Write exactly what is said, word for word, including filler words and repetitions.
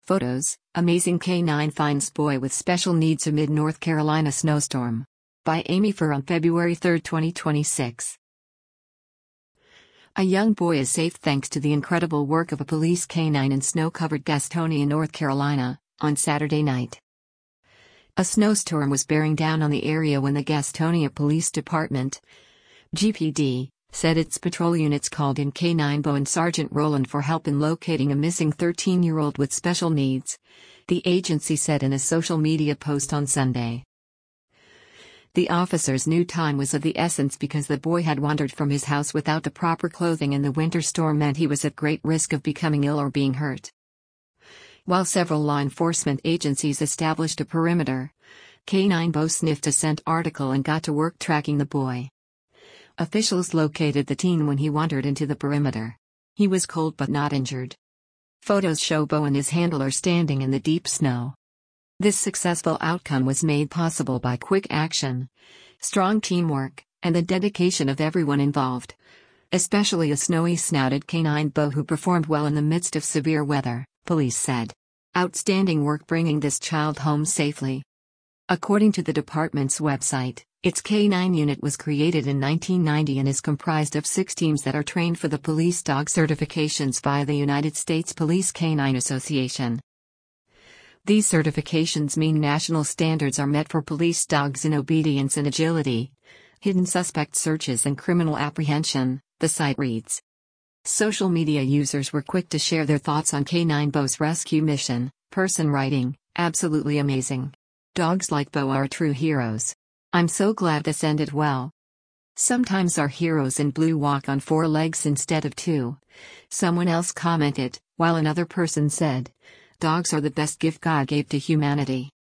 Photos: Amazing K nine finds boy with special needs amid North Carolina snowstorm. By Amy Furr on February third, twenty twenty-six. A young boy is safe thanks to the incredible work of a police canine in snow-covered Gastonia, North Carolina, on Saturday night. A snowstorm was bearing down on the area when the Gastonia Police Department, G P D, said its patrol units called in K nine Bo and Sergeant Roland for help in locating a missing thirteen-year-old with special needs, the agency said in a social media post on Sunday. The officers knew time was of the essence because the boy had wandered from his house without the proper clothing and the winter storm meant he was at great risk of becoming ill or being hurt. While several law enforcement agencies established a perimeter, K nine Bo sniffed a scent article and got to work tracking the boy. Officials located the teen when he wandered into the perimeter. He was cold but not injured. Photos show Bo and his handler standing in the deep snow. This successful outcome was made possible by quick action, strong teamwork, and the dedication of everyone involved, especially a snowy-snouted K nine Bo who performed well in the midst of severe weather, police said. Outstanding work bringing this child home safely. According to the department's website, its K nine unit was created in nineteen ninety and is comprised of six teams that are trained for the police dog certifications via the United States Police Canine Association. These certifications mean national standards are met for police dogs in obedience and agility, hidden suspect searches and criminal apprehension, the site reads. Social media users were quick to share their thoughts on K nine Bo's rescue mission, person writing, "Absolutely amazing. Dogs like Bo are true heroes. I'm so glad this ended well. Sometimes our heroes in blue walk on four legs instead of two." Someone else commented, while another person said, "Dogs are the best gift God gave to humanity."